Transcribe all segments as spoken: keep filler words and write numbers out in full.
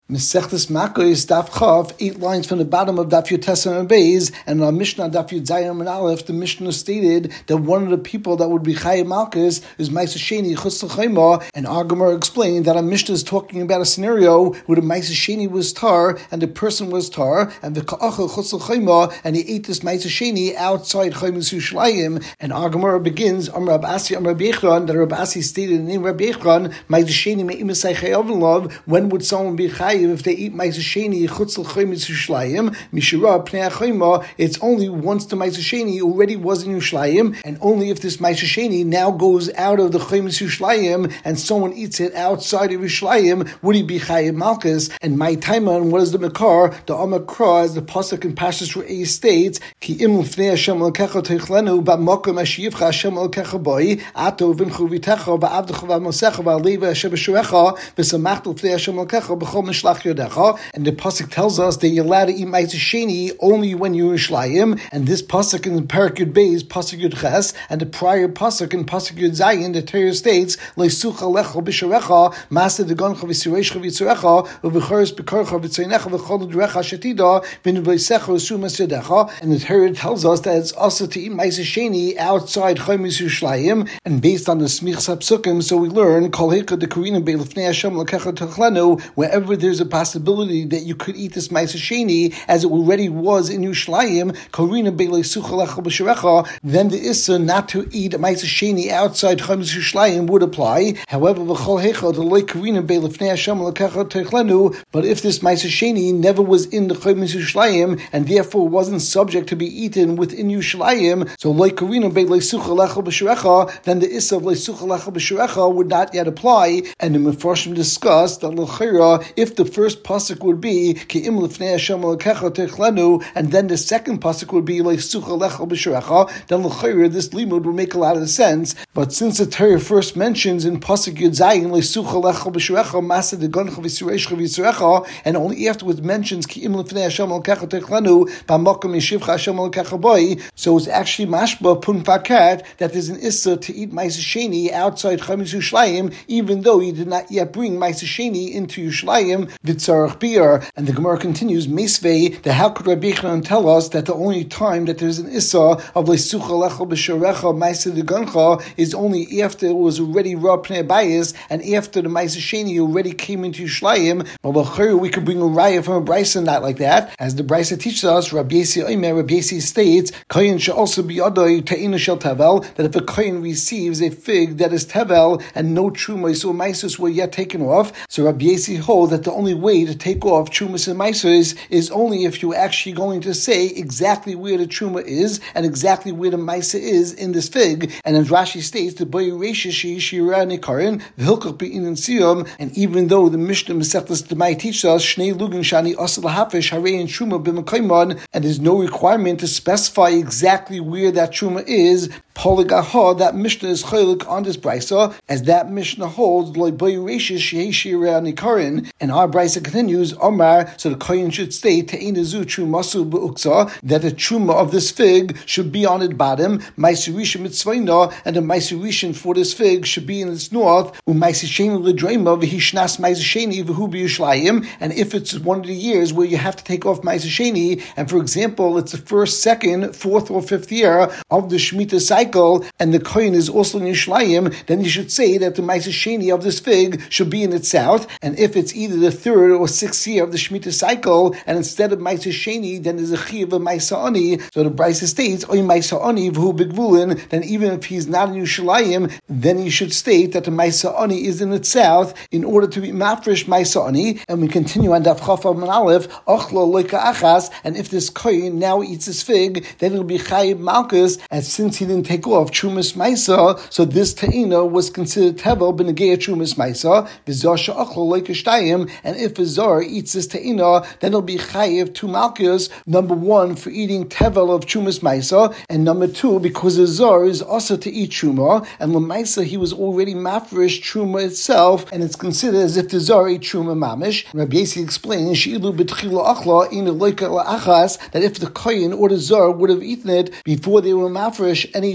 Mesechtes Makos Daf Chav, eight lines from the bottom of Daf Yud and Beis, and on Mishnah Daf Yud Zayin and Aleph, the Mishnah stated that one of the people that would be Chayav Malkus is Ma'aser Sheni Chutz L'Chayma, and our Gemara explained that our Mishnah is talking about a scenario where the Ma'aser Sheni was tar and the person was tar, and the Ka'achel Chutz L'Chayma, and he ate this Ma'aser Sheni outside Chaymus Yushalayim, and our Gemara begins on Rab Asi on Rab Yechron, that Rab Asi stated in the name Rab Yechron, Ma'aser Sheni Me'imasai Chayav Love. When would someone be Chayav if they eat Ma'aser Sheni Chutz L'Chaymus Yushalayim? Mishra Pnei Chayma. It's only once the Ma'aser Sheni already was in Yushalayim, and only if this Ma'aser Sheni now goes out of the Chaymus Yushalayim and someone eats it outside of Yushalayim, would he be Chayav Malkus? And my Taima, and what is the Makar? The Amakra, as the pasuk in Pashas Re'eh states, Ki im l'fnei Hashem Elokecha teichlenu b'makom ashiyivcha Hashem Elokecha boi ato v'nchu v'techa ba'avdecha v'amosecha v'aleva Hashem b'shuecha v'samachtu l'fnei Hashem Elokecha b'chol mishlach yodecha. And the pasuk tells us that you're allowed to eat Ma'aser Sheni only when you're in Yushalayim, and this pasuk in the Parak Yud Beis, pasuk Yud Ches, and the prior pasuk in pasuk Yud Zayin, the Torah states leisucha lecha b'sharecha masa degoncha v'sireischa v'yitzurecha u'v'choris b'korcha v'tzeinecha v'chol d'recha shetida v'nveisecha u'sumas yadecha. And the Torah tells us that it's also to eat Ma'aser Sheni outside Chaymus Yushalayim, and based on the Smichas HaPsukim, so we learn kol heka dekarina be'lefnei Hashem l'kecha techlenu, wherever there's a possibility that you could eat this Ma'aser Sheni as it already was in Yushalayim, karina be'leisucha lecha b'sharecha, then the issa not to eat Ma'aser Sheni outside Chaymus Yushalayim would apply. However, v'chol hecha the loy karina be'lefnei Hashem l'kecha techlenu, but if this Ma'aser Sheni never was in the Chaymus Yushalayim and therefore wasn't subject to be eaten within Yushalayim, so like karina be'leisucha lecha b'sharecha, then the issa of leisucha lecha b'sharecha would not yet apply. And the Mefarshim discussed that l'chira, if the first pasuk would be ki im l'fnei Hashem Elokecha techlenu, and then the second pasuk would be leisucha lecha b'sharecha, then l'chira this limud would make a lot of sense. But since the Torah first mentions in pasuk Yud Zayin leisucha lecha b'sharecha masa degoncha v'sireischa v'yitzurecha, and only afterwards mentions ki im l'fnei Hashem Elokecha techlenu b'makom yeshivcha Hashem Elokecha boi, so it's actually mashba pun fakat that there's an issa to eat Ma'aser Sheni outside Chaymus Yushalayim, even though you did not yet bring Ma'aser Sheni into Yushalayim v'tzarach biur. And the Gemara continues, Meisvei, that how could Rabbi Yechon tell us that the only time that there's an issa of leisucha lecha b'sharecha ma'aser degoncha is only after it was already ra pnei bayis and after the Ma'aser Sheni already came into Yushalayim? Well, we could bring a raya from a brisa not like that, as the brisa teaches us. Rabbi Yesi Omer, Rabbi Yesi states, kohen should also be adoi te'ina shel tevel, that if a kohen receives a fig that is tevel and no truma or maisus were yet taken off, so Rabbi Yesi holds that the only way to take off trumas and maisus is only if you're actually going to say exactly where the truma is and exactly where the maisa is in this fig. And as Rashi states, the boy reishishi shira nikarin v'hilkach be'inan siyum, and even though the Mishnah Masechtas Demai teaches us shnei lugin shani asal hafish harei and truma b'makayman, and there's no requirement to specify exactly where that truma is, Poligaha, that Mishnah is chaylik on this brisa, as that Mishnah holds loy boy reishish shei shira nikarin, and our brisa continues Omar, so the kohen should state te'inazu trumasu beuksa, that the truma of this fig should be on its bottom, ma'aserishin mitzvayna, and the ma'aserishin for this fig should be in its north, u'ma'aser sheni l'dreima v'hishnas ma'aser sheni v'hu b'Yushalayim. And if it's one of the years where you have to take off Ma'aser Sheni, and for example it's the first, second, fourth, or fifth year of the Shemitah cycle, and the kohen is also in Yushalayim, then you should say that the Ma'aser Sheni of this fig should be in its south. And if it's either the third or sixth year of the Shemitah cycle, and instead of Ma'aser Sheni, then there's a chiv of Ma'aser Ani, so the brisa states oy Ma'aser Ani v'hu b'gvulin, then even if he's not in Yushalayim, then you should state that the Ma'aser Ani is in its south in order to be mafresh Ma'aser Ani. And we continue on Daf Chaf Amud Aleph, ochlo loika achas, and if this kohen now eats his fig, then it'll be chayiv malkus, as since he didn't take off trumas maisa, so this te'ina was considered tevel b'negei trumas maisa, v'zor she'ochlo loika shtayim, and if a zor eats this te'ina, then it'll be chayiv two malkus, number one, for eating tevel of trumas maisa, and number two, because the zor is also to eat truma, and l'maisa he was already mafresh truma itself, and it's considered as if the zor ate truma mamish. Rabbi Yesi explains she'ilu b'tchila achla in loika la'achas, that if the kohen or the zor would have eaten it before they were mafresh any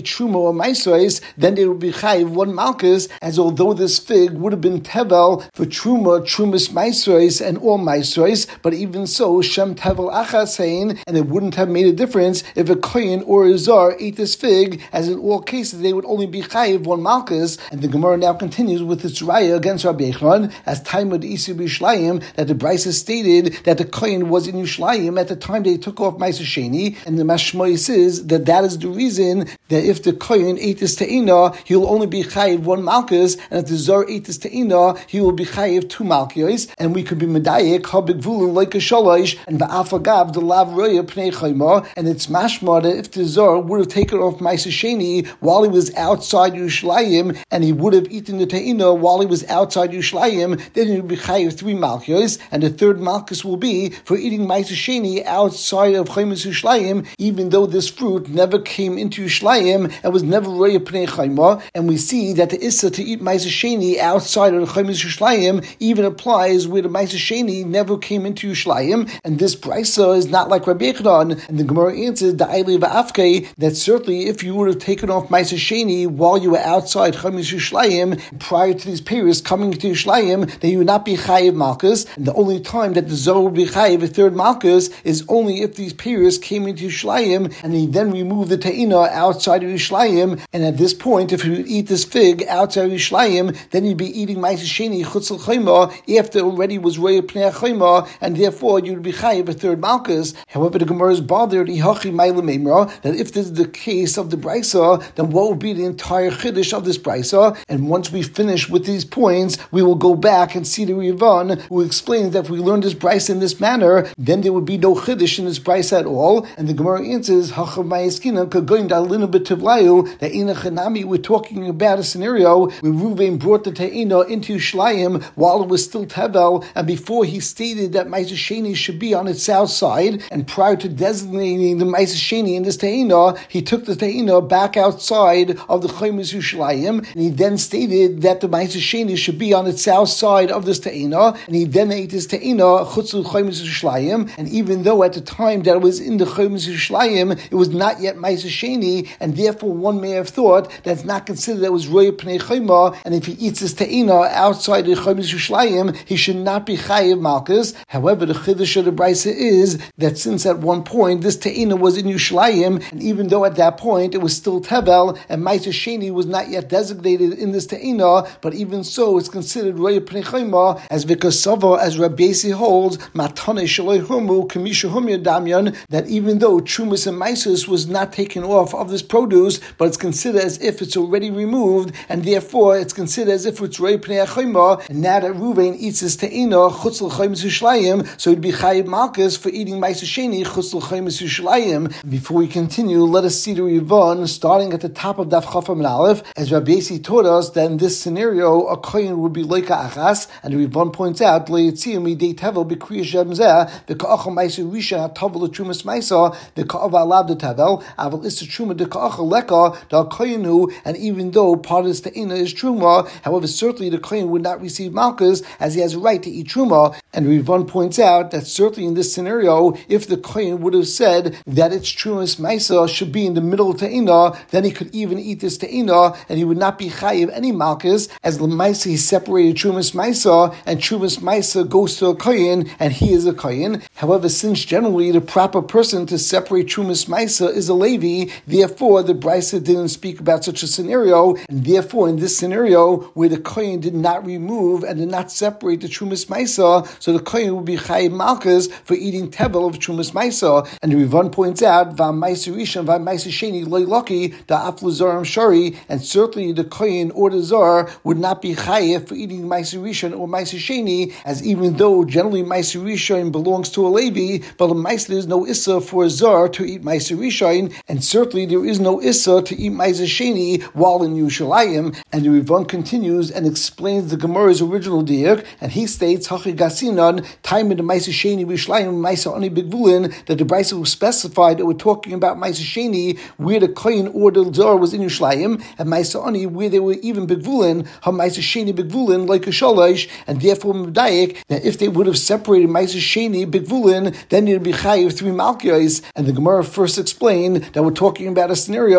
truma or maisros, then they would be chayiv one malchus, as although this fig would have been tevel for truma, trumas maisros, and all maisros, but even so, shem tevel achasein, and it wouldn't have made a difference if a kohen or a zar ate this fig, as in all cases they would only be chayiv one malchus. And the Gemara now continues with its raya against Rabbi Yochanan, as time of the Isu B'Yishlayim, that the Brisa stated that the kohen was in Yishlayim at the time they took off Ma'aser Sheni, and the Mashmois says that that is the reason that if the kohen ate this te'ina, he will only be chayiv one malchus, and if the zar ate this te'ina, he will be chayiv two malchus. And we could be medayik habig vulin like a shalosh, and va'afagav the lav roya pnei chayma, and it's mashma that if the zar would have taken off Ma'aser Sheni while he was outside Yishlayim, and he would have eaten the te'ina while he was outside Yishlayim, then he would be chayiv three malchus, and the third malchus will be for eating Ma'aser Sheni outside of Chaymas Yishlayim, even though this fruit never came into Yishlayim and was never roya pnei chayma. And we see that the issa to eat Ma'aser Sheni outside of Chaymas Yishlayim even applies where the Ma'aser Sheni never came into Yishlayim, and this brisa is not like Rabbi Yochanan. And the Gemara answers da'ili va'afkei, that certainly if you would have taken off Ma'aser Sheni while you were outside Chaymas Yishlayim prior to these periods coming to Yishlayim, then you would not be chayiv malchus. And the only time that the zor would be chayiv a third malchus is only if these periods came into Yishlayim, and he then removed the te'ina outside of Yishlayim. And at this point, if he would eat this fig outside of Yishlayim, then he'd be eating Ma'aser Sheni chutz l'chayma after already was roya pnei chayma, and therefore you would be chayiv a third malchus. However, the Gemara is bothered ihachi ma'ila memra, that if this is the case of the brisa, then what would be the entire chiddush of this brisa? And once we finish with these points, we will go back and see the Rivan, who explains that if we learn this brisa in this manner, then there would be no chiddush in this brisa at all. And the Gemara answers hachav ma'askina kagoin dalina b'tivlayu, that ina chanami, we're talking about a scenario where Reuven brought the te'ina into Yishlayim while it was still tevel, and before he stated that Ma'aser Sheni should be on its south side, and prior to designating the Ma'aser Sheni in this te'ina, he took the te'ina back outside of the Chaymas Yishlayim, and he then stated that the Ma'aser Sheni should be on its south side of this te'ina, and he then ate this te'ina chutz l'Chaymas Yishlayim, and even though at the time that it was in the Chaymas Yishlayim, it was not yet Ma'aser Sheni, and therefore one may have thought that's not considered that it was roya pnei chayma, and if he eats this te'ina outside the Chaymas Yishlayim, he should not be chayiv malchus. However, the chiddush of the brisa is that since at one point this te'ina was in Yishlayim, and even though at that point it was still tevel, and Ma'aser Sheni was not yet designated in this te'ina, but even so it's considered roya pnei chayma, as Vikasava, as Rabbi Yosi holds, matane shaloi humu kamisha humya damyan, that even though trumas and maisus was not taken off of this produce, but it's considered as if it's already removed, and therefore it's considered as if it's roya pnei chayma. And now that Reuven eats his te'ina chutz l'chaymas Yishlayim, so it'd be chayiv malchus for eating Ma'aser Sheni chutz l'chaymas Yishlayim. Before we continue, let us see the Rivan starting at the top of Daf Chaf Amud Aleph, as Rabbi Yosi taught us that in this scenario a kohen would be loika achas, and the Rivan points out le'yitziyah midei tevel b'kriya shem zeh v'ka'achal Ma'aser Rishon hatavel l'trumas ma'aser v'ka'av alav the tevel aval is the truma the ka'achal leka the kohenu. And even though part of this te'ina is truma, however, certainly the kohen would not receive malchus, as he has a right to eat truma. And Rivan points out that certainly in this scenario, if the kohen would have said that its trumas ma'aser should be in the middle of te'ina, then he could even eat this te'ina, and he would not be chayiv any malchus, as l'maisa he separated trumas ma'aser, and trumas ma'aser goes to a kohen, and he is a kohen. However, since generally the proper person to separate trumas ma'aser is a Levi, therefore the brisa didn't speak about such a scenario, and therefore in this scenario where the kohen did not remove and did not separate the trumas ma'aser, so the kohen would be chayiv malchus for eating tevel of trumas ma'aser. And the Rivan points out va Ma'aser Rishon va Ma'aser Sheni loy loki da aflu zaram shari, and certainly the kohen or the zar would not be chayiv for eating Ma'aser Rishon or Ma'aser Sheni, as even though generally Ma'aser Rishon belongs to a Levi, but the Ma'aser there is no issa for a zar to eat Ma'aser Rishon, and certainly there is no issa to eat Ma'aser Sheni while in Yerushalayim. And the Rivan continues and explains the Gemara's original diak, and he states hachi gasinan time in the Ma'aser Sheni Yerushalayim Ma'aser ani bigvulin, that the brisa was specified that we're talking about Ma'aser Sheni where the kohen or the zar was in Yerushalayim, and Ma'aser ani where they were even bigvulin ha Ma'aser Sheni bigvulin like a shalosh, and therefore medayik that if they would have separated Ma'aser Sheni bigvulin, then it would be chayiv three malchus. And the Gemara first explained that we're talking about a scenario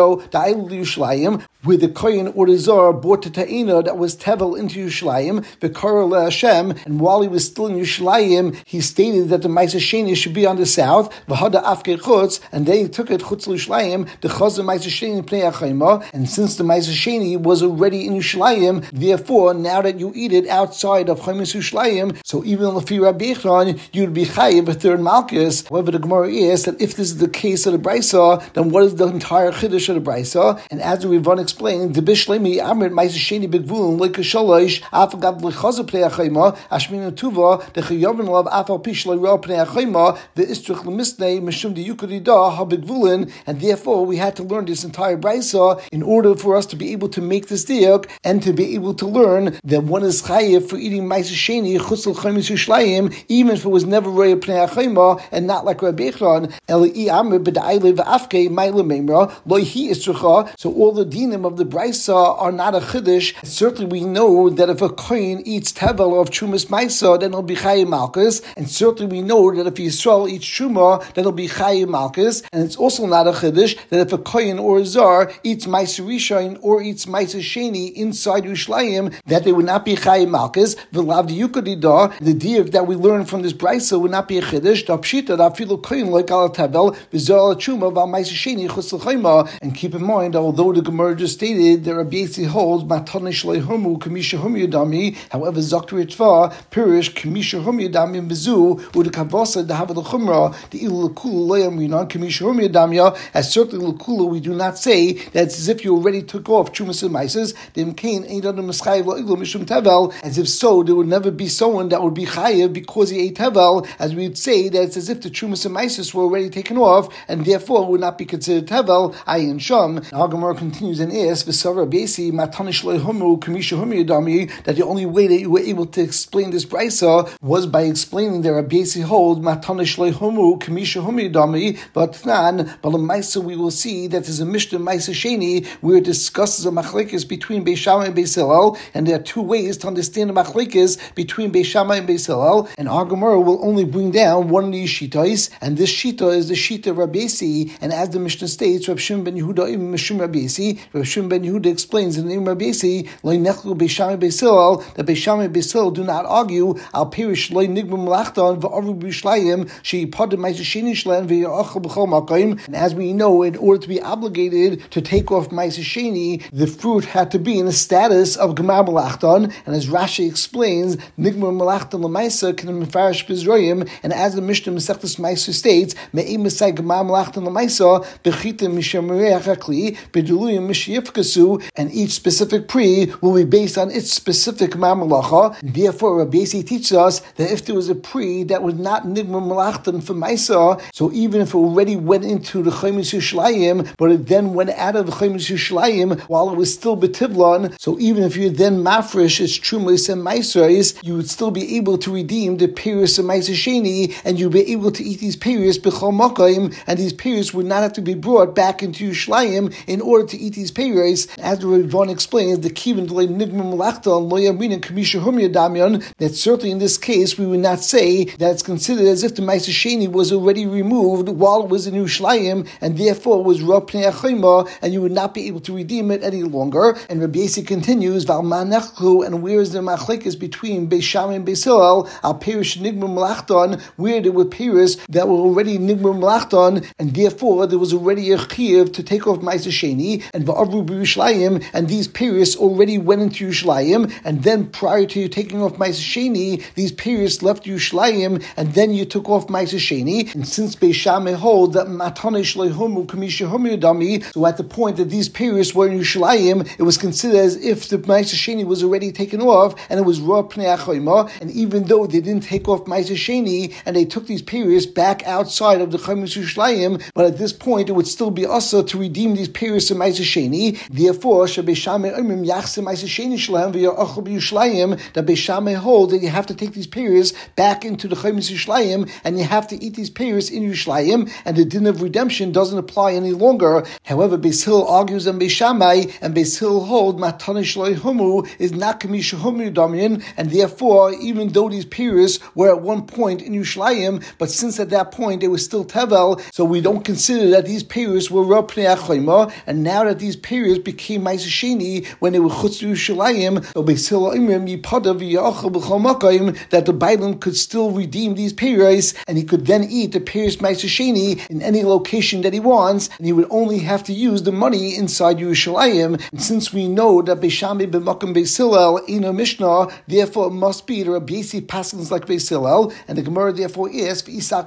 scenario, the Eil Yerushalayim, where the Kohen or the Zor brought the Ta'ina that was Tevel into Yerushalayim, the Korah Hashem, and while he was still in Yerushalayim, he stated that the Ma'aseh Sheni should be on the south, V'hada Afkei Chutz, and then he took it Chutz Yerushalayim, the Chaz of Ma'aseh Sheni Pnei HaChaima, and since the Ma'aseh Sheni was already in Yerushalayim, therefore, now that you eat it outside of Chaimis Yerushalayim, so even if you Rabbi Yechon, you'd be Chayiv a third Malchus. However, the Gemara is that if this is the case of the Brisa, then what is the entire Chiddush of the Brisa? And as the Rivan explained, the Bishlemi Amrit Ma'aseh Sheni Begvulin Lekasholosh Afagav Lechazu Pnei HaChaima Ashmina Tuva the Chayovin Lav Afal Pish Le'Ro Pnei HaChaima the Istruch Lemisnei Mishum the Yukadida HaBegvulin, and therefore we had to learn this entire Brisa in order for us to be able to make this diak and to be able to learn that one is Chayiv for eating Ma'aseh Sheni Chutz L'Chaimis Yerushalayim, even if it was never Roya Pnei HaChaima and not like Rabbi Yechon Eli Amr B'Da'ile V'Afkei Ma'ile Memra Loihi Istrucha. So all the dinim of the Brisa are not a chiddush. Certainly we know that if a kohen eats tevel of Trumas Maisa, then it'll be Chayiv Malchus, and certainly we know that if Yisrael eats Truma, then it'll be Chayiv Malchus, and it's also not a chiddush that if a kohen or a zar eats Ma'aseh Rishon or eats Ma'aseh Sheni inside Yerushalayim, that they would not be Chayiv Malchus. V'lav Yukadida, the diuk that we learn from this Brisa would not be a chiddush. The pshita that afilu kohen like al tevel v'zar Truma v'al Ma'aseh Sheni chutz l'chayma. And keep in mind, although the Gemara just stated that Rabbi Yossi holds matanish lehumu kamisha hum yadami, however Zakri Tva pirish kamisha hum yadami bezu u'de kavasa the havad l'chumra the ilu l'kulu loyam rinan kamisha hum yadamya. As certainly l'kulu we do not say that it's as if you already took off trumas and maises. The imkain ain't under mischayev la'ilu mishum tevel. As if so, there would never be someone that would be chayev because he ate tevel. As we would say that it's as if the trumas and maises were already taken off, and therefore would not be considered tevel. Ayin sham. Now Gemara continues and asks v'sara basi matanish lehumu kamisha hum yadami, that the only way that you were able to explain this brisa was by explaining that Rabbi Yossi holds matanish lehumu kamisha hum yadami, but nan but in Maisa we will see that there's a Mishnah Maisa Sheni where it discusses a machlekes between Beis Shammai and Beis Hillel, and there are two ways to understand the machlekes between Beis Shammai and Beis Hillel, and our Gemara will only bring down one of these shitas, and this shita is the shita of Rabbi Yossi, and as the Mishnah states, Rav Shimon ben Yehuda even Mishum Rabbi Yossi, Rav Shimon ben Yehuda explains in the name of Rabbi Yossi, Lo nechlu Beis Shammai Beis Hillel, that Beis Shammai and Beis Hillel do not argue, Al Perish Lo nigmu melachtan v'aru b'Yerushalayim she'ipad Ma'aseh Sheni shlen v'yachal b'chol makom. And as we know, in order to be obligated to take off Ma'aseh Sheni, the fruit had to be in the status of Gemar Melachtan, and as Rashi explains, Nigmar Melachtan l'Maisa can mefarish b'Zroyim, and as the Mishnah Masechtas Ma'aser states, Me'im Mesai Gemar Melachtan l'Maisa b'chitim mishamerei hakli b'duluyim mishiyifkasu, and each specific pre will be based on its specific Gemar Melacha. Therefore, Rabbi Yossi teaches us that if there was a pre that was not Nigmar Melachtan for Maisa, so even if it already went into the Chaimis Yerushalayim, but it then went out of the Chaimis Yerushalayim while it was still betivlon, so even if you then mafresh its trumas and maisrais, you would still be able to redeem the perius of Ma'aseh Sheni, and you'd be able to eat these perius b'chol makayim, and these perius would not have to be brought back into Yerushalayim in order to eat these perius. As the Ravon explains, the kivin delay nigma melachta lo yamrin and kamisha hum yadamion, that certainly in this case we would not say that it's considered as if the Ma'aseh Sheni was already removed while it was in Yerushalayim, and therefore was Ra Pnei HaChaima, and you would not be able to redeem it any longer. And Rabbi Yossi continues, Val Manechlu, and where is the machlekes between Beis Shammai and Beis Hillel, Al Perish Nigma Melachton, where there were Perish that were already Nigma Melachton, and therefore there was already a chiyuv to take off Ma'aseh Sheni, and Va'avru b'Yerushalayim, and these Perish already went into Yerushalayim, and then prior to you taking off Ma'aseh Sheni, these Perish left Yerushalayim, and then you took off Ma'aseh Sheni. And since Beis Shammai hold that Matanish Lehumu Kamisha Hum Yadami, so at the point that these periods were in Yerushalayim, it was considered as if the Ma'aseh Sheni was already taken off, and it was Ra Pnei HaChaima. And even though they didn't take off Ma'aseh Sheni, and they took these periods back outside of the Chaimis Yerushalayim, but at this point it would still be also to redeem these periods of Ma'aseh Sheni. Therefore, Beis Shammai Omrim Yachse Ma'aseh Sheni Shalem v'Yachal b'Yerushalayim, that Beis Shammai hold that you have to take these periods back into the Chaimis Yerushalayim, and you have to eat these periods in Yerushalayim, and the din of redemption doesn't apply any longer. However, Beis Hillel argues on Beis Shammai, and Beis Hillel hold Matanish Lehumu is not Kamisha Hum Yadamian, and therefore, even though these periods were at one point in Yerushalayim, but since at that point they were still Tevel, so we don't consider that these periods were Ra Pnei pnei achayma, and now that these periods became Ma'aser Sheni when they were chutz to Yerushalayim, so Beis Hillel imrim yipada v'yachal b'chol makayim, that the Bailam could still redeem these periods, and he could then eat the periods Ma'aser Sheni in any location that he wants, and he would only have to use the money inside Yerushalayim. And since we know that Beis Shammai b'makom Beis Hillel in a Mishnah, therefore it must be the Rabbi Yossi paskins like Beis Hillel, and the Gemara therefore asks that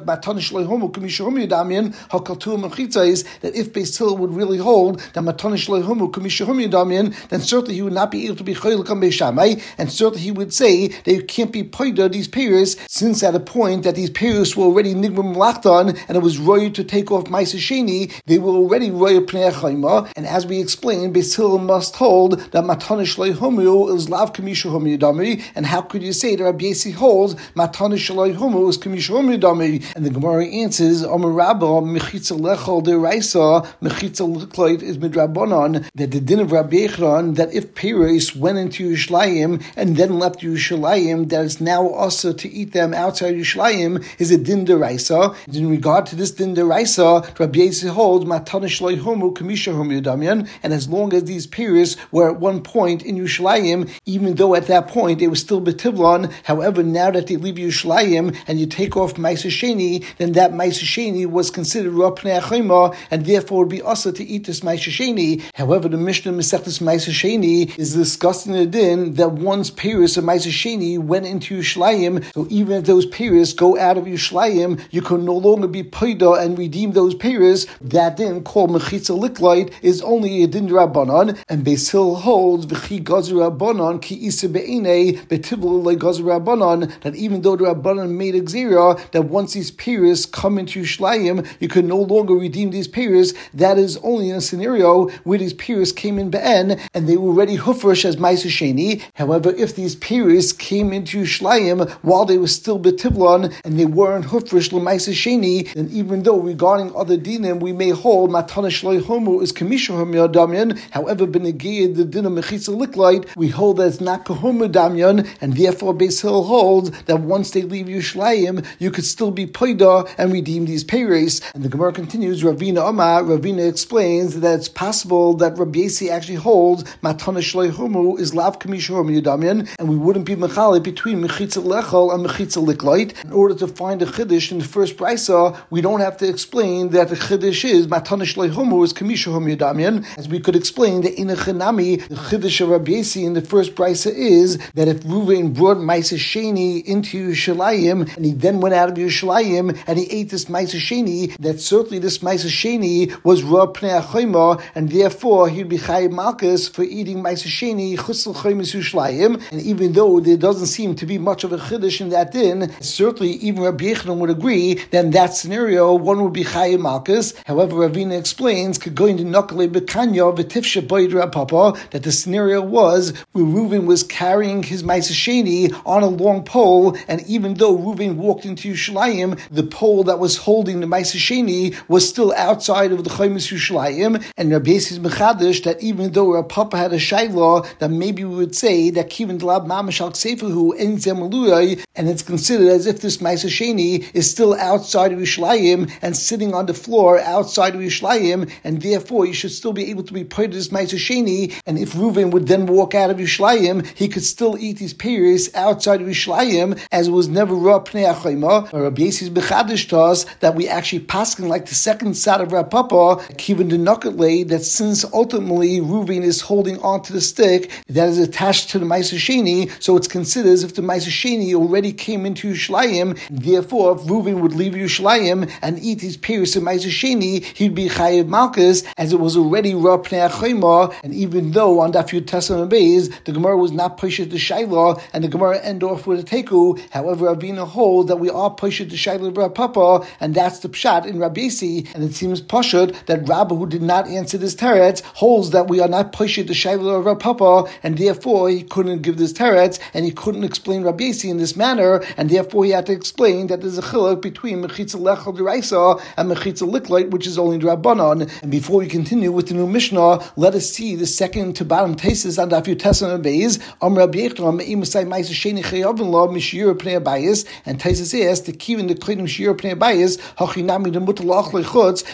if Beis Hillel would really hold that matanish lehomu kumishahum yadamian, then certainly he would not be able to be chaylik on Beis Shammai, and certainly he would say that you can't be paida these periods, since at a point that these periods were already nigmar melachtan and it was roy to take off Ma'aser Sheni, they were already roy pnei achayma, and as we explained, Beis Hillel must hold that matanish lehomu is lav kumishahum yadami, and how could you say that Rabbi Yossi holds matanish lehomu is kumishahum yadami? And the Gemara answers, Amar Rabba mechitza lechol deraisa mechitza liklait is midrabanan, that the din of Rabbi Yechon, that if Peres went into Yerushalayim and then left Yerushalayim, that it's now also to eat them outside Yerushalayim, is a din deraisa. In regard to this din deraisa, Rabbi Yossi holds matanish lehomu kumishahum yadamian, and as long as these Peres were at one point in Yerushalayim, even though at that point they were still betivlon, however, now that they leave Yerushalayim and you take off Ma'aser Sheni, then that Ma'aser Sheni was considered Ra Pnei Achayma, and therefore would be also to eat this Ma'aser Sheni. However, the Mishnah Masechtas Ma'aser Sheni is discussing the din that once Peres of Ma'aser Sheni went into Yerushalayim, so even if those Peres go out of Yerushalayim, you can no longer be paida and redeem those Peres. That din called Mechitza Liklait is only a din Rabbanon, and Beis Hillel holds V'chi Gazer Rabbanon Ki Isa Be'inei Betivul Le Gazer Rabbanon, that even though the Rabbanon made a gzira that once these periods come into Yerushalayim, you can no longer redeem these periods. That is only in a scenario where these periods came in Be'en and they were already hufresh as Ma'aser Sheni. However, if these periods came into Yerushalayim while they were still betivlon and they weren't hufresh l'Ma'aser Sheni, then even though regarding other dinim we may hold matanish lehomu is kamishahum yadamian, however, benegiyah the din of mechitza liklait, we hold that it's not kahum yadamian, and therefore Beis Hillel holds that once they leave Yerushalayim, you could still be paida and redeem these payrates. And the Gemara continues, Ravina Amar, Ravina explains that it's possible that Rabbi Yossi actually holds matanish lehomu is lav kamishahum yadamian, and we wouldn't be mechalik between mechitza lechol and mechitza liklait. In order to find a chiddush in the first brisa, we don't have to explain that the chiddush is matanish lehomu is kamishahum yadamian, as we could explain that in a chenami, the chiddush of Rabbi Yossi in the first brisa is that if Ruvain brought Ma'aser Sheni into Yerushalayim and he then went out of Yerushalayim and he ate this Ma'aser Sheni, that certainly this Ma'aser Sheni was Ra Pnei Achayma, and therefore he'd be Chayiv Malkus for eating Ma'aser Sheni chutz l'chaymas Yerushalayim. And even though there doesn't seem to be much of a chiddush in that din, certainly even Rabbi Yechon would agree that in that scenario one would be Chayiv Malkus. However, Ravina explains going to Nakale Bekanya v'tifsha boyd Rapapa, that the scenario was where Reuven was carrying his Ma'aser Sheni on a long pole, and even though Reuven walked into Yerushalayim, the pole that was holding the Ma'aser Sheni was still outside of the Chaymas Yerushalayim. And Rabbi Yossi is mechadish that even though Rav Papa had a shayla, that maybe we would say that Kivin Delab Mamash Al Ksefahu En Zemaluyai, and it's considered as if this Ma'aser Sheni is still outside of Yerushalayim and sitting on the floor outside of Yerushalayim, and therefore you should still be able to be part of this Ma'aser Sheni. And if Reuven would then walk out of Yerushalayim, he could still eat these periods outside of Yerushalayim, as it was never Ra Pnei Achayma. Rabbi Yossi is bechadish to us that we actually paskin like the second side of Rav Papa, Kivin Denakatle, that since ultimately Reuven is holding onto the stick that is attached to the Ma'aser Sheni, so it's considered as if the Ma'aser Sheni already came into Yerushalayim. Therefore, if Reuven would leave Yerushalayim and eat these periods of Ma'aser Sheni, he'd be Chayiv Malkus, as it was already Ra Pnei Achayma. And even though on Daf Yud Tesam Beis the Gemara was not pushed the Shaila, and the Gemara end off with a teku, however, Ravina holds that we are pushed the Shaila of Rav Papa, and that's the pshat in Rabbi Yossi. And it seems pashut that Rabbi, who did not answer this teretz, holds that we are not pushed the Shaila of Rav Papa, and therefore he couldn't give this teretz, and he couldn't explain Rabbi Yossi in this manner, and therefore he had to explain that there's a chiluk between mechitza lechol deraisa and mechitza liklait, which is only Rabbanon. And before we continue with the new Mishnah, let us see the second to bottom tesis on Daf Yud Tesam Beis. Am Rabbi Yechon me'imusay Ma'aser Sheni chayavin lo mishir pnei bayis, and tesis is the kivin the kodim shir pnei bayis hachinami the mutal achlei chutz, that still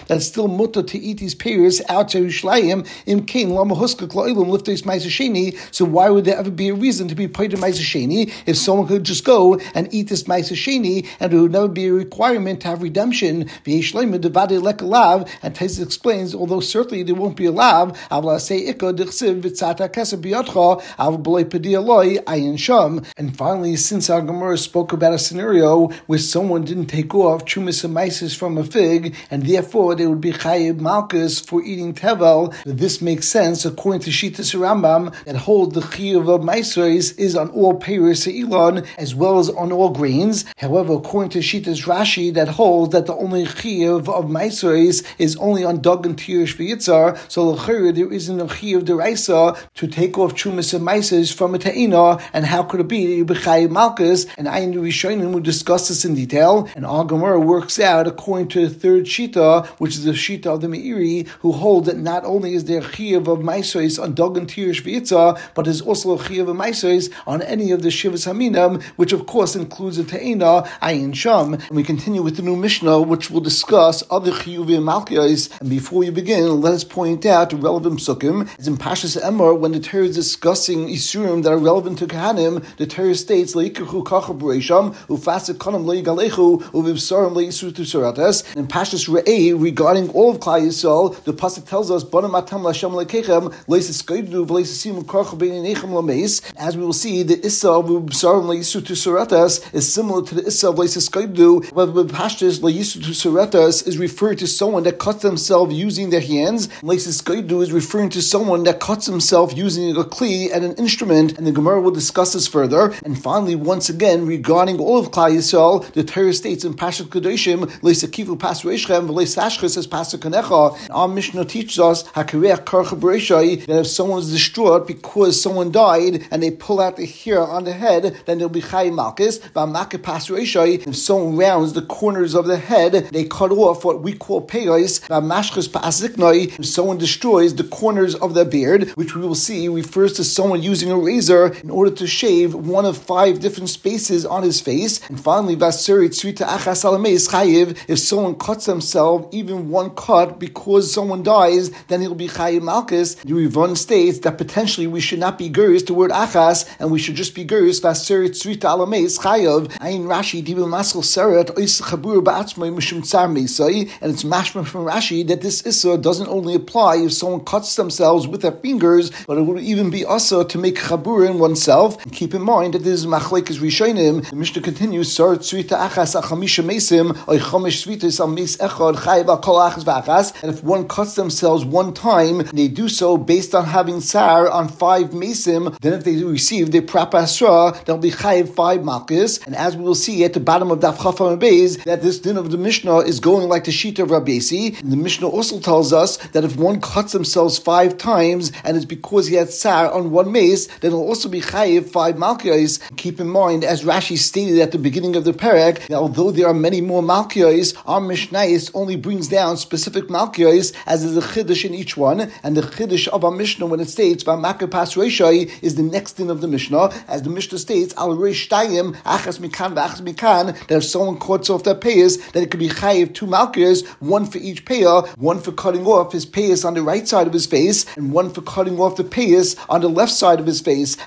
still mutter to eat these payers out to Yerushalayim im kain lama huskak la'ilam liftos ma'aser sheni. So why would there ever be a reason to be paid to ma'aser sheni if someone could just go and eat this ma'aser sheni, and there would never be a requirement to have redemption? V'yeshleim devade lek alav, and Taisus explains, although certainly there won't be a lav, avla say ikka dichsiv v'tzata keser biyotcha av b'loi pedi aloi ayin sham. And finally, since our Gemara spoke about a scenario where someone didn't take off chumis and maisis from a fig, and therefore they would be chayiv malchus for eating tevel, this makes sense according to Shittas Rambam that holds the chiyuv of maisis is on all peiros se'ilon as well as on all grains. However, according to Shittas Rashi, that holds that the only chiyuv of maisis is only on dog and tirish v'yitzar, so l'chayr there isn't a chiyuv deraisa to take off chumis and maisis from a ta'ina, and how could it be that you be chayiv malchus? And Ayin Rishonim will discuss this in detail, and our Gemara works out according to the third shita, which is the shita of the Meiri, who hold that not only is there chiyuv of maisos on dog and tirish v'yitzar, but there's also a chiyuv of maisos on any of the shivas haminam, which of course includes the ta'ina ayin sham. And we continue with the new Mishnah, which will discuss other chiyuvim malchus. And before we begin, let us point out the relevant psukim. As in Pashas Emor, when the Torah is discussing isurim that are relevant to Kahanim, the Torah states leikachu kacha b'reisham ufasik kanam leigalechu uvibsarim leisu tu suratas. In Pashas Re'ei, regarding all of Klal Yisrael, the pasuk tells us banam atam lashem lekechem leisaskaidu v'leisasim kacha b'neinechem lameis. As we will see, the issa of uvibsarim leisu tu suratas is similar to the issa of leisaskaidu, but the Pashas leisu tu suratas is referred to someone that cuts themselves using their hands. Leisaskaidu is referring to someone that cuts himself using a kli and an instrument, and the Gemara will discuss this further. And finally, once again, regarding all of Klal Yisrael, the Torah states in Pashat Kedoshim, Leisakivu Pasreishchem v'leisashchus as Pasuk Kanecha. Our Mishnah teaches us Hakarech Karcha B'Reishai, that if someone is distraught because someone died and they pull out the hair on the head, then they'll be Chai Malchus. V'Amake Pasreishai, if someone rounds the corners of the head, they cut off what we call peyos. V'Amashchus Pasiknoi, if someone destroys the corners of their beard, which we will see refers to someone using a razor in order to shave one of five different spaces on his face. And finally, Vasuri Tzrita Achas Alameis Chayiv, if someone cuts themselves even one cut because someone dies, then he'll be Chayiv Malchus. The Rivan states that potentially we should not be gurus the word Achas, and we should just be gurus Vasuri Tzrita Alameis Chayiv. Ayin Rashi Dibul Maskal Seret Ois Chabur Ba'atzmai Mishum Tsar Meisai, and it's mashma from Rashi that this issa doesn't only apply if someone cuts themselves with their fingers, but it would even be also to make chabur in oneself. And keep in mind that this is machlekes rishonim. The Mishnah continues: Sar tzrita achas achamisha mesim oy chamish tzritas al mes echad chayiv al kol achas v'achas. And if one cuts themselves one time, they do so based on having sar on five mesim. Then if they receive the prapasra, they'll be chayiv five malchus. And as we will see at the bottom of Daf Chaf Amud Beis, that this din of the Mishnah is going like the sheet of Rabbi Yossi. And the Mishnah also tells us that if one cuts themselves five times and it's because he had sar on one mace, then it'll also be chayiv five malchus. Keep in mind, as Rashi stated at the beginning of the parak, that although there are many more malchus, our Mishnayos only brings down specific malchus as is a chiddush in each one. And the chiddush of our Mishnah, when it states v'amake pas reishai, is the next din of the Mishnah, as the Mishnah states al reish tayim achas mikan v'achas mikan, that if someone cuts off their payas, then it could be chayiv two malchus, one for each payah, one for cutting off his payas on the right side of his face, and one for cutting off the payas on the left side of his face.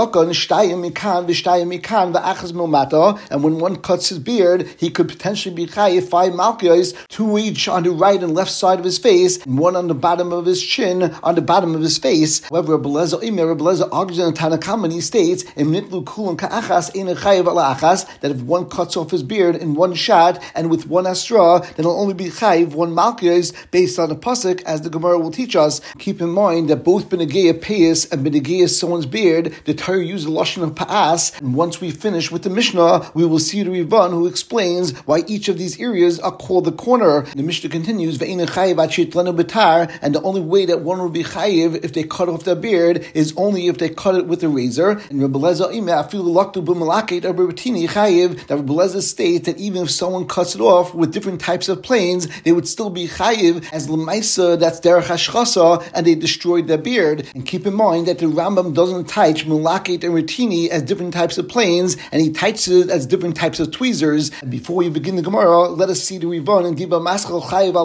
And when one cuts his beard, he could potentially be chayiv five malchus, two each on the right and left side of his face, and one on the bottom of his chin, on the bottom of his face. However, Rebbe Lezer Imer, Rebbe Lezer argues in Tanna Kama, and he states that if one cuts off his beard in one shot and with one astra, then it'll only be chayiv one malchus based on the pasuk, as the Gemara will teach us. Keep in mind that both benegeya payas and benegeya someone's beard, the Torah uses the lashon of paas. And once we finish with the Mishnah, we will see the Rivan who explains why each of these areas are called the corner. The Mishnah continues, and the only way that one will be chayiv if they cut off their beard is only if they cut it with a razor. And Rebbe Lezer that Rebbe Lezer states that even if someone cuts it off with different types of planes, they would still be chayiv as l'maisa, that's derech hashchasa, and they destroyed their beard. And keep in mind that the Rambam doesn't teach mulaket and retini as different types of planes, and he teaches it as different types of tweezers. And before we begin the Gemara, let us see the Rivan and give a maskal chayiv al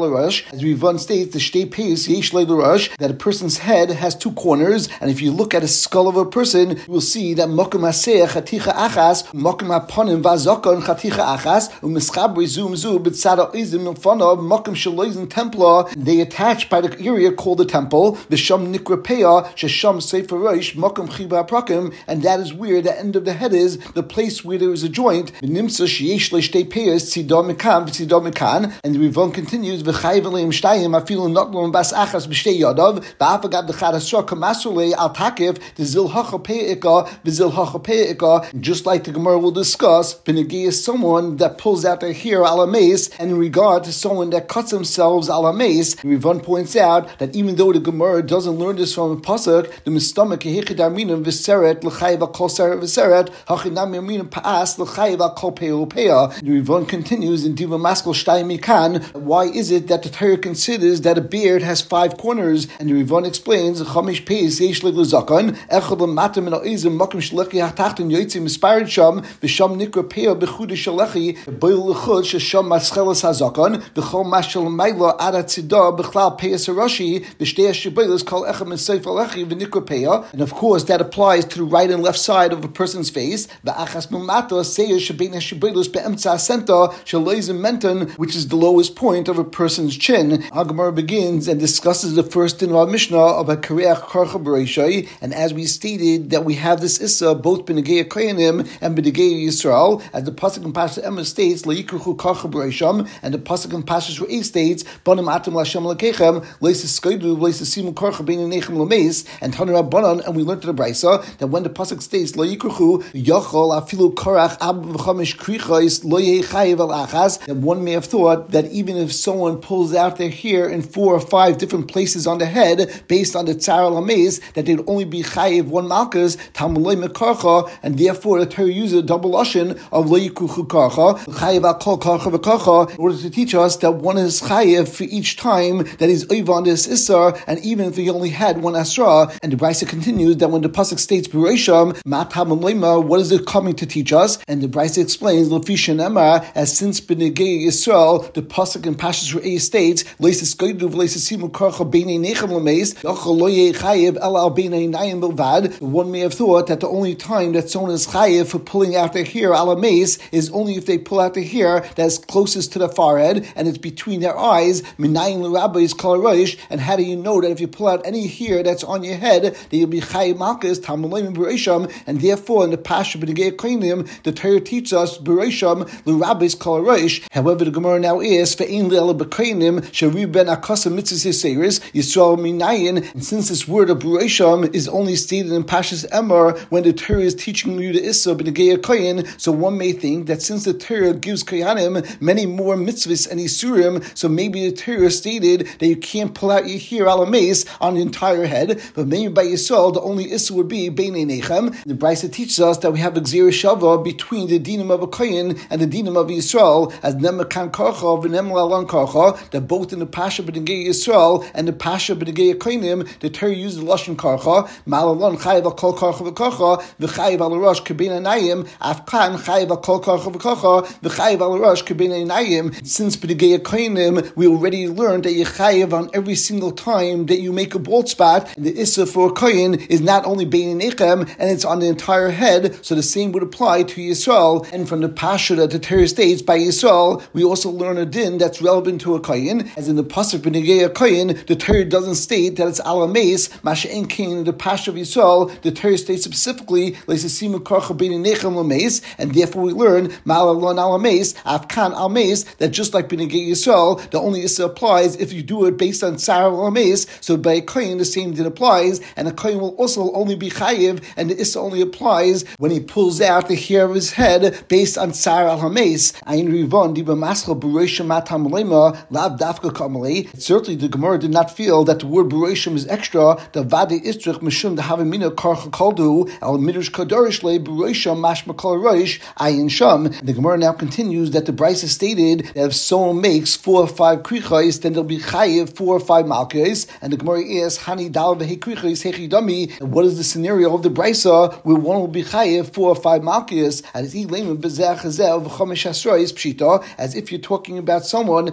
Rosh. As Rivan states, the Shtei Peis Yesh Le Rosh, that a person's head has two corners, and if you look at a skull of a person, you will see that Mokum Haseh Chaticha Achas, Mokum Haponim Vazokon Chaticha Achas, Umischabri Zum Zu B'tzad Izim Milfonov Mokum Shaloizim Templa. They attach by the area called the temple, the Sham Nikrapeya Shesham Sefer Rosh Mokum Chiba Prakim, and that is where the end of the head is, the place where there is a joint. Nimsa Sheyesh Le Shtei Peis Tzidom Mekan V'Tzidom Mekan, and the Rivon continues V'Chayv Aleim Shtayim Afilu Notlom Bas Achas B'Shtei Yadav Ba'afagad D'Chadasra Kamasule Al Takif the Zil Hachapeika V'Zil Hachapeika. Just like the Gemara will discuss, Benegi is someone that pulls out their hair ala mace, and in regard to someone that cuts themselves ala mace, Rivon points out that even though the Gemara doesn't learn this from a pasuk, the Mistamach Yehichid Arminim V'Seret L'Chayiv Al Kol Seret V'Seret Hachinam Yarminim Pa'as L'Chayiv Al Kol Peo Pea. Rivon continues in Diva Maskal Shtay Mikan. Why is it that the Torah considers that a beard has five corners? And the Rivon explains Chamish Peis Yesh Le Zakon Echad L'Matam Min Ha'izim Makom Shlechi Ha'Tachton Yotzim Mispaired Sham V'Sham Nikra Pea B'Chud Shalechi B'Il L'Chud Shesham Maschelas HaZakon V'Chol Mashal Maila Ada Tzidah B'Chlal Peis Harashi V'Shtei HaShibelis Kol Echad Min Seif Alechi V'Nikra Pea. And of course that applies to the right and left side of a person's face. V'Achas Milmata Seir Shebein HaShibelis Be'emtza Senta Shaloizim Menton, which is the lowest point of a person's chin. Our Gemara begins and discusses the first in our Mishnah of a Kareach Karcha B'Reishai, and as we stated that we have this Issa both B'Negei Koyanim and B'Negei Yisrael, as the pasuk in Parshas Emor states Leikruchu Karcha B'Reisham, and the pasuk in Parshas Re'eh states Banim Atam L'Hashem L'Kechem Leis Skaidu Leis Simu Karcha Bein Nechem L'Meis, and Tanu Rabbanan, and we learned in the Brisa that when the pasuk states Leikruchu Yachol Afilu Karach Ab V'Chamish Krichos Lo Yeh Chayiv Al Achas, that one may have thought that even if someone pulls out their hair in four or five different places on the head, based on the Tzar Al Hamez, that they'd only be chayiv one malchus, Talmulei Mekarcha, and therefore the Torah uses a double lashon of Leikuchu Karcha, chayiv Al Kol Karcha V'Karcha, in order to teach us that one is chayiv for each time that he's oiv on this Issar, and even if he only had one Asra. And the Brisa continues that when the pasuk states B'Reisham, Mat HaMalema, what is it coming to teach us? And the Brisa explains Lefishan Emar, as since B'Negei Yisrael, the pasuk in Parshas Re'eh states Leisis Goydu V'Leisis Simu Karcha Beinei Nechem L'Meis Yachol Lo Yeh Chayiv El Al Beinei Nayim Bilvad. One may have thought that the only time that someone is chayiv for pulling out their hair ala mace is only if they pull out the hair that's closest to the forehead and it's between their eyes. Minayin l'Rabbeis Kol Rosh. And how do you know that if you pull out any hair that's on your head that you'll be chayiv malchus Talmulei B'Reisham? And therefore in the Pasha B'Negei Koyanim the Torah teaches us B'Reisham l'Rabbeis Kol Rosh. However, the Gemara now is Ve'ein Le'ela B'Koyanim Shari Ben Akasa Mitzvah Seiris Yisrael Minayin. And since this word of B'Reisham is only stated in Parshas Emor when the Torah is teaching you the Issa B'Negei Koyin, so one may think that since the Torah gives Koyanim many more mitzvahs and isurim, so maybe the Torah stated that you can't pull out your hair ala mace on the entire head, but maybe by Yisrael the only Issa would be Beinei Nechem. The Brisa teaches us that we have a Gzera Shava between the dinim of a Koyin and the dinim of Yisrael, as Nemakan Karcha v'Nem Lalan Karcha, that both in the Pasha B'Negei Yisrael and the Pasha B'Negei Koyanim the Torah uses the lashon Karcha, Malalon Chayiv Al Kol Karcha V'Karcha V'Chayiv Al Rosh K'Bein Anayim Afkan Chayiv Al Kol Karcha V'Karcha V'Chayiv Al Rosh K'Bein Anayim. Since B'Negei Koyanim we already learned that you chayiv on every single time that you make a bald spot, and the Issa for a Koyin is not only Beinei Nechem and it's on the entire head, so the same would apply to Yisrael. And from the Pasha that the Torah states by Yisrael, we also learn a din that's relevant to a Koyin, as in the pasuk B'Negei Koyin the Torah doesn't state that it's ala mace, Masha'en Kain, the Pasha of Yisrael, the Torah states specifically Leisasimu Karcha Beinei Nechem L'Meis, and therefore we learn Ma'alalon ala mace, Afkan al mace, that just like B'Negei Yisrael, the only Issa applies if you do it based on Tzar al mace. So by a Koyin the same din applies, and a Koyin will also only be chayiv, and the Issa only applies when he pulls out the hair of his head based on Tzar al mace. Ayin Rivon Diba Maschal B'Reisham Matam Lema Lav Dafka Kamalei. Certainly the Gemara did not feel that the word B'Reisham is extra. The Vade Istrich Mishum the Havimina Karcha Kaldu Al Midrash Kadarish Le B'Reisham Mashma Kol Rosh Ayin Sham. The Gemara now continues that the Brisa stated that if someone makes four or five krichos, then there'll be chayiv four or five malchus. And the Gemara asks Hani Dal V'Hei Krichos Hechi Dami. What is the scenario of the Brisa where one will be chayiv four or five malchus? And it's Ilayim B'Zeh Chazel V'Chomesh Asrois Pshita, as if you're talking about someone that pulls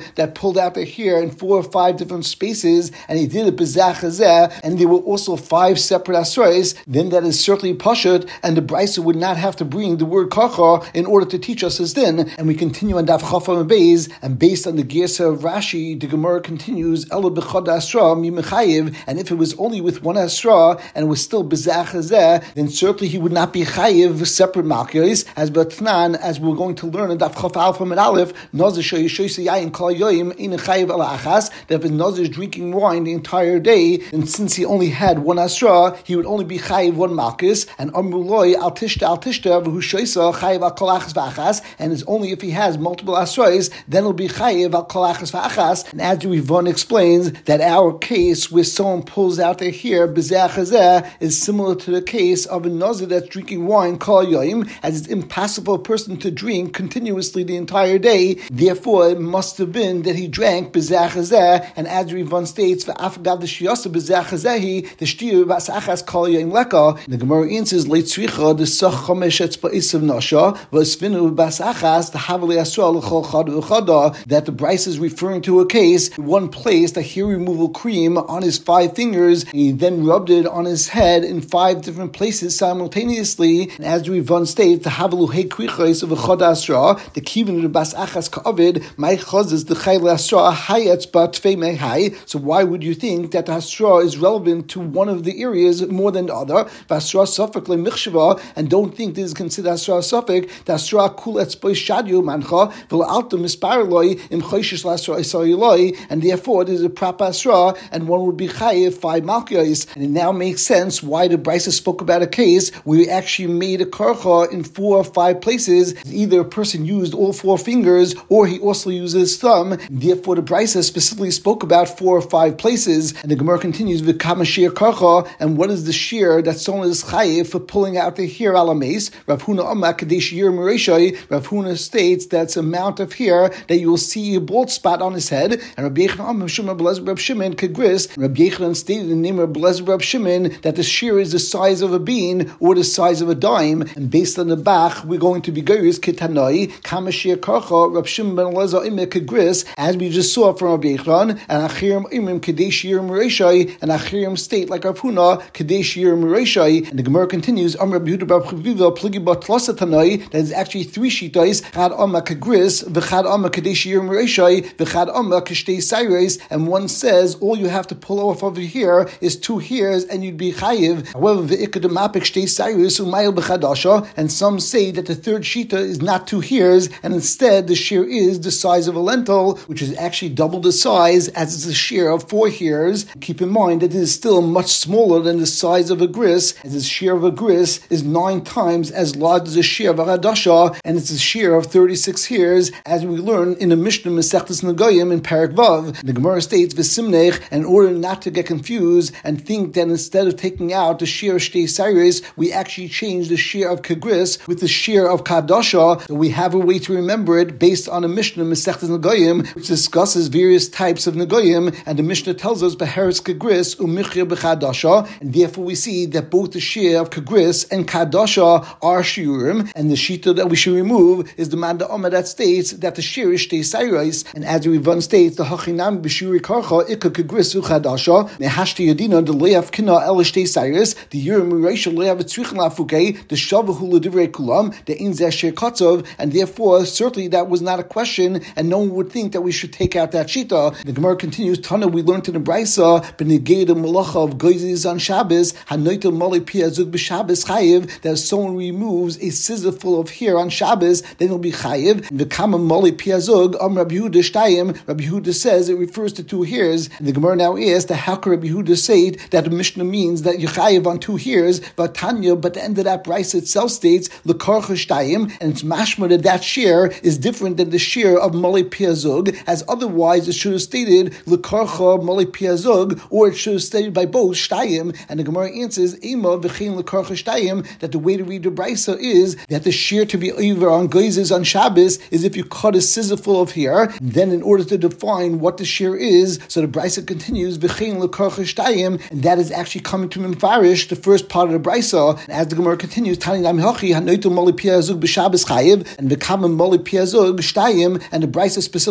pulled out their hair in four or five different spaces, and he did it b'zeh chazeh, and there were also five separate asrois, then that is certainly pashut, and the Brisa would not have to bring the word karcha in order to teach us his din. And we continue on Daf Chafam Beis, and based on the Gersa of Rashi, the Gemara continues, Ela b'chad asra mi mechayiv, and if it was only with one asra, and it was still b'zeh chazeh, then certainly he would not be chayiv separate malkios, as Batnan, as we're going to learn in Daf Chaf Alpha and Aleph, Nazir shoyishoyse yayin kol yoyim in chayiv ala achas, that if a Nazir is drinking wine the entire day, and since he only had one asra, he would only be chayiv one malchus, and amruloi al tishta al tishta v'hu shoysa chayiv al kol achas v'achas, and it's only if he has multiple asrais, then it'll be chayiv al kol achas v'achas. And as Rivon explains, that our case where someone pulls out their hair b'zeh chazeh is similar to the case of a Nazir that's drinking wine kol yoyim, as it's impossible for a person to drink continuously the entire day. Therefore, it must have been that he drank b'zeh chazeh, and as Rivon states, v'afagav the shiyasa b'zeh chazehi, the shtir bas achas kol yoyim leka. The Gemara answers, leitzricha the sach chomesh etzba'is of nasha v'esvinu bas achas the havali asra l'chol chad v'chada, that the Bryce is referring to a case, one placed a hair removal cream on his five fingers, and he then rubbed it on his head in five different places simultaneously. And as Rivon states, the havalu hey krichos of a chad asra, the kivin of the bas achas ka'avid, my chaz is the chayla asra hayetz ba tvei mei hay. So why would you think that the asra is relevant to one of the areas more than the other? V'asra safek le michshava, and don't think this is considered asra safek. The asra kul etzboi shadyu mancha v'la'alta mispar loy im choishish l'asra isayiloi, and therefore it is a proper asra, and one would be chayiv five malkios. And it now makes sense why the Brisa spoke about a case where he actually made a karcha in four or five places. Either a person used all four fingers, or he also used his thumb. Therefore, the Brisa specifically spoke about four or five places. And the Gemara continues with kama shear karcha, and what is the shear that someone is chayiv for pulling out the hair ala meis? Rav Huna Amma kadesh yir mereshai. Rav Huna states that's amount of hair that you will see a bald spot on his head. And Rabbi Yechanan Amma Shimon Belezer Reb Shimon kagris. Rabbi Yechanan stated in the name of Belezer Reb Shimon that the shear is the size of a bean or the size of a dime. And based on the Bach, we're going to be goyus kitanoi kama shear karcha Reb Shimon ben Elazar ime kagris, as we just saw from Rabbi Yechanan, and achirim imim kadesh yir mereshai, and achirim state like Rav Huna kadesh yir mereshai. And the Gemara continues, Amr Rabbi Yehuda bar Chaviva pligi bat tlosatanoi, that is actually three shitos, chad amma kagris, v'chad amma kadesh yir mereshai, v'chad amma kashtei sayres, and one says all you have to pull off over here is two hairs and you'd be chayiv. However, v'ikadamapik shtei sayres umayil b'chadasha, and some say that the third shita is not two hairs, and instead the shear is the size of a lentil, which is actually double the size as it's a shear of four hairs. Keep in mind that it is still much smaller than the size of a gris, as the shear of a gris is nine times as large as a shear of a radasha, and it's a shear of thirty-six hairs, as we learn in the Mishnah Masechtas Nagoyim in Parak Vav. The Gemara states, V'simnech, in order not to get confused and think that instead of taking out the shear of shtei sayres, we actually change the shear of kagris with the shear of kadasha. So we have a way to remember it based on a Mishnah Masechtas Nagoyim, which discusses various types of Nagoyim, and the Mishnah tells us Beheres kagris umichya b'chadasha, and therefore we see that both the shear of kagris and kadasha are shiurim, and the shita that we should remove is the Manda Omer that states that the shear is shtei sayres, and as Rivon states, the hachinam b'shuri karcha ikka kagris uchadasha mehashti yadina the leaf kina el shtei sayres the yurim ureisha leaf tzrichen lafukei the shavahu l'divrei kulam the inzeh shear katzov, and therefore certainly that was not a question, and no one would think that we should take out that shita. The Gemara continues, Tana, we learned in the Brisa b'negei the malacha of goyzes on Shabbos hanoitel mali piazug b'Shabbos chayiv, that if someone removes a scissor full of hair on Shabbos, then it'll be chayiv. The kama mali piazug am Rabbi Yehuda shtayim. Rabbi Yehuda says it refers to two hairs, and the Gemara now asks that how can Rabbi Yehuda say that the Mishnah means that you chayiv on two hairs, but Tanya, but the end of that Brisa itself states lekarcha shtayim, and it's mashma that that shear is different than the shear of mali piazug, as otherwise it should have stated lekarcha mali piazug, or it should have stated by both shtayim. And the Gemara answers ema v'chein lekarcha shtayim, that the way to read the Brisa is that the shear to be over on goyzes on Shabbos is if you cut a scissor full of hair. Then in order to define what the shear is, so the Brisa continues v'chein lekarcha shtayim, and that is actually coming to Memfarish, the first part of the Brisa. And as the Gemara continues, Tani Nam Hachi hanoitel mali piazug b'Shabbos chayiv, and the common mali piazug shtayim, and the Brisa specifically says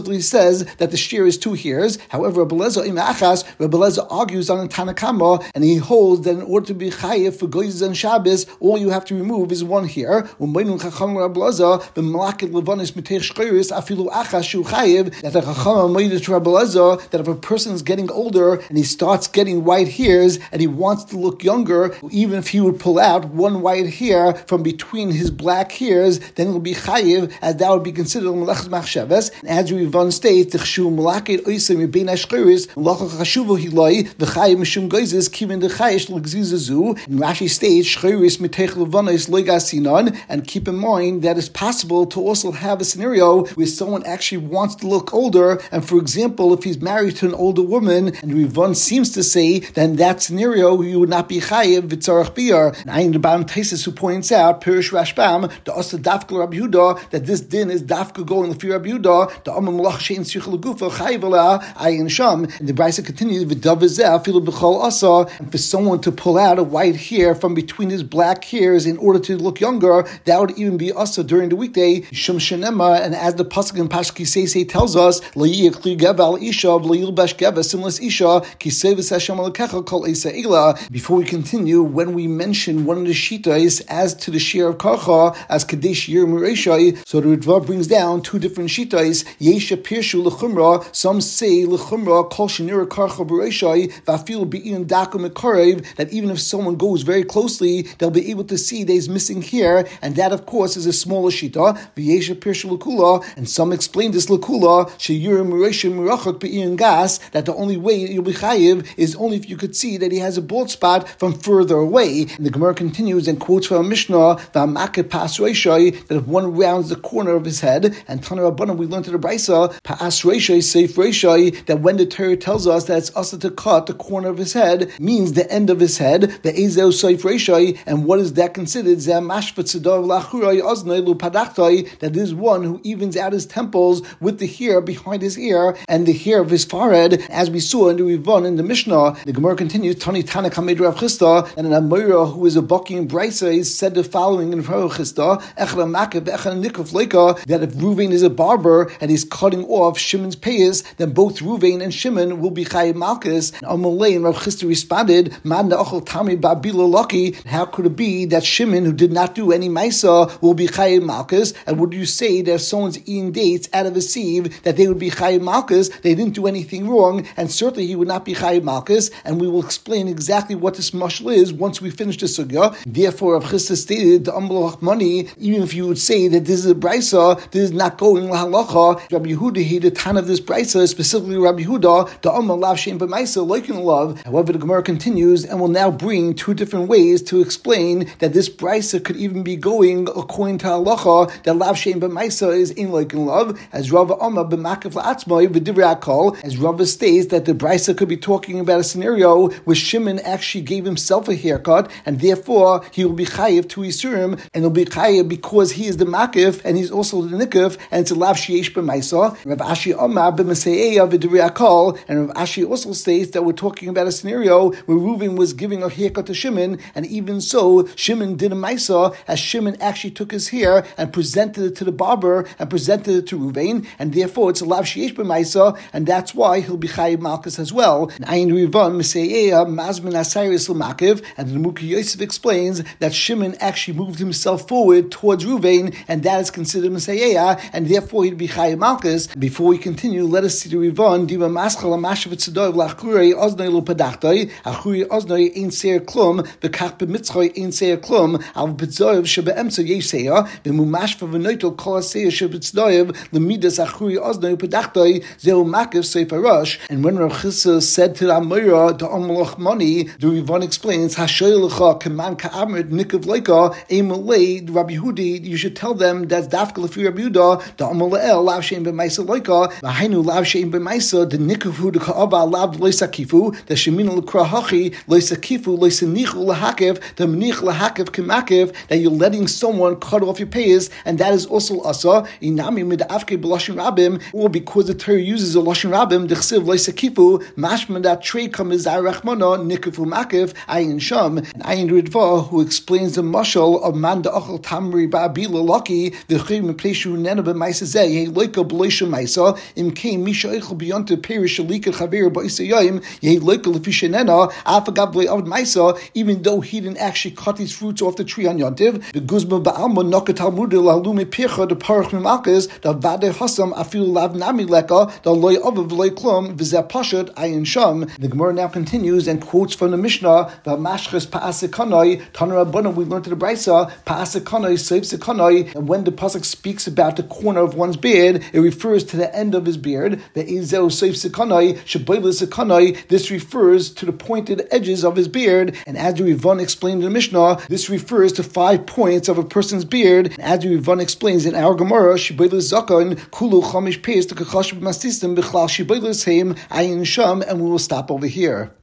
says that the shear is two hairs. However, Rabbi Eliezer Ima Achas, Rabbi Eliezer argues on the Tanakama, and he holds that in order to be chayiv for goyes and Shabbos, all you have to remove is one hair. That the Chacham made it to Rabbi Eliezer that if a person is getting older and he starts getting white hairs and he wants to look younger, even if he would pull out one white hair from between his black hairs, then it will be chayiv, as that would be considered melechas machshavas. And as Rivan states, the chshu malakid oisem yibein ashchiris melachach chashuvo hiloi v'chayiv mishum goizes kivin dechayish l'gzizazu. And Rashi states shchiris mitech levanos loigasinon. And keep in mind that it's possible to also have a scenario where someone actually wants to look older. And for example, if he's married to an older woman, and Rivan seems to say that in that scenario you would not be chayiv v'tzarach biyar. And Ayin Rabban Taisus, who points out Pirish Rashbam the Asa Dafka Rabbi Yehuda, that this din is Dafka going the fear Rabbi Yehuda the Amma Malach Shein Sichel Gufa Chayiv Ala Ayin Sham. And the Brisa continues v'davazeh filu b'chol asa, and for someone to pull out a white hair from between his black hairs in order to look younger, that would even be asa during the weekday. Shum Shenema, and as the pasuk in Pashki Seisei tells us, Lo yikli geva al isha v'lo yilbash geva simlas isha ki sevis Hashem alakecha kol esa ila. Before we continue, when we mention one of the shitas as to the shear of karcha as kadesh yir mireshai, so the Ritva brings down two different shitas. Yesha pirshu lechumra. Some say lechumra kol shenira karcha b'reshai v'afil be'in dakum mekarev, that even if someone goes very closely, they'll be able to see that he's missing here, and that of course is a smaller shita. V'yesha pirshu lekula, and some explain this lekula sheyir mireshai mirachak be'in gas, that the only way you'll be chayiv is only if you could see that he has a bald spot from further away. And the Gemara continues and quotes from a Mishnah that if one rounds the corner of his head, and Tana Rabbanan we learned to the Brisa Pa'as Reishai Seif Reishai, that when the Torah tells us that it's also to cut the corner of his head means the end of his head, the Ezeu Seif Reishai, and what is that considered? That is one who evens out his temples with the hair behind his ear and the hair of his forehead, as we saw in the Rivan in the Mishnah. The Gemara continues, Tani Tana Kamed Rav Chisda, and an Amora who is a Baki in Brisa is said the following in Rav Chisda, that if Ruvain is a barber and he's cutting off Shimon's payas, then both Ruvain and Shimon will be Chayiv Malchus. And Amalei and Rav Chisda responded, Man da'achal tami ba'bila laki, how could it be that Shimon, who did not do any Maisa, will be Chayiv Malchus? And would you say that if someone's eating dates out of a sieve, that they would be Chayiv Malchus? They didn't do anything wrong, and certainly he would not be Chayiv Malchus, and we will explain exactly what this mashal is once we finish the sugya. Therefore, Rav Chisda stated the Ambalach money, even if you would say that this is a brisa, this is not going lahalacha. Rabbi Yehuda, he the tan of this brisa, specifically Rabbi Yehuda, the Amal Lav Shem B'Maisa, like in love. However, the Gemara continues and will now bring two different ways to explain that this brisa could even be going according to halacha, that Lav Shem B'Maisa is in like in love, as Rav Amma B'Makav La'atzmai V'Divrei Akol, as Rav states that the brisa could be talking about a scenario where Shimon actually gave himself a haircut, and therefore he will be chayiv to Yisurim, and he'll be chayiv because he is the makif and he's also the nikif, and it's a lav sheyesh b'maisa. Rav Ashi Amar b'Maseiya v'Divrei Akol, and Rav Ashi also states that we're talking about a scenario where Reuven was giving a haircut to Shimon, and even so Shimon did a maisa, as Shimon actually took his hair and presented it to the barber and presented it to Reuven, and therefore it's a lav sheyesh b'maisa, and that's why he'll be chayiv malchus as well. And Ayin Rivan Maseiya mazmin asayris l'makiv, and the Muki Yosef explains that Shimon actually moved himself forward towards Reuven, and that is considered Masayeh, and therefore he'd be Chayiv Malchus. Before we continue, let us see the Rivan. Diva Maschal Amashav Tzadov Lachurei Oznoi Lo Padachtoi Achurei Oznoi Ein Seir Klum V'Kach B'Mitzchoi Ein Seir Klum Al B'Tzadov Shebe'emtza Yeseya V'Mumashva V'Noitol Kol Seir Shebe'Tzadov L'Midas Achurei Oznoi Padachtoi Zeu Makiv Sefer Rosh. And when Rav Chisda said to the Amora the Amalach Mani, the Rivan explains Hashoylecha Keman Ka'amrit Nikav Leika Emalei Rabbi Yehudi, you should tell them that's Dafka Lefi Rabbi Yehuda the Amalel Lav Shein B'Maisa Leika V'Hainu Lav Shein B'Maisa the Nikavu the Ka'aba Lav Loisakifu the Shemina L'Kra Hachi Loisakifu Loisanichu Lahakev the Menich Lahakev Kemakev, that you're letting someone cut off your payas, and that is also asa Inami Midafke B'Lashon Rabim, or because the Torah uses a Lashon Rabim the Chsiv Loisakifu mashman that trade comes Rachmana Nikavu Makev Ayin Sham. And Ayin Ridva, who explains the mashal of man da'achal tamri ba'abila laki the chayim pleishu nena b'maisa zeh loika b'loisha Maisa. Im came Misha Eichel beyond the Perish Shalika Chaver Ba'isayim, Yehi Loika Lefishenena, Afagab Le'avad Maisa, even though he didn't actually cut these fruits off the tree on Yontiv, the Guzma Ba'alma Nokat Talmud Lalume Pircha, the Parach Mimalkas, the Vade Hasam, Afil Lav Nami Leka, the Loy Avav Loy Klum, Vizeh Pashat, Ayin Sham. The Gemara now continues and quotes from the Mishnah, V'amashches Pa'asekanoi, Tanra Rabbanan, we learned to the Brisa, Pa'asekanoi, Seif Sekanoi, and when the pasuk speaks about the corner of one's beard, it refers to the end of his beard. The Ezeu Seif Sekanoi, Shabayla Sekanoi, this refers to the pointed edges of his beard, and as the Rivan explained in the Mishnah, this refers to five points of a person's beard, and as the Rivan explains in our Gemara, Shabayla Zakon, Kulu Chamish Peis, the Kachashib Masistim, Bichlal Shabayla Seim, Ayin Sham, and we will stop over here.